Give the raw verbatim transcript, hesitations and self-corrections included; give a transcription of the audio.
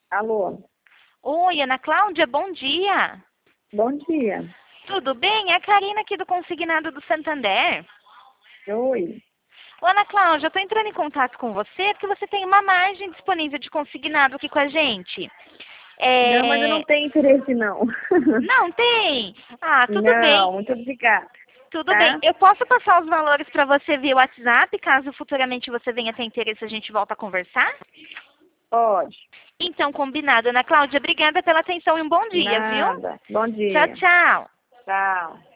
Alô? Oi, Ana Cláudia, bom dia. Bom dia. Tudo bem? É a Karina aqui do Consignado do Santander. Oi. Ô, Ana Cláudia, eu estou entrando em contato com você porque você tem uma margem disponível de consignado aqui com a gente. Não, mas eu É... não tenho interesse, não. Não tem? Ah, tudo Não, bem. muito obrigada. Tudo bem. Tá? Eu posso passar os valores para você via WhatsApp, caso futuramente você venha ter interesse, a gente volta a conversar? Pode. Então, combinado. Ana Cláudia, obrigada pela atenção e um bom dia, viu? Nada. Bom Tchau, dia. tchau. Tchau.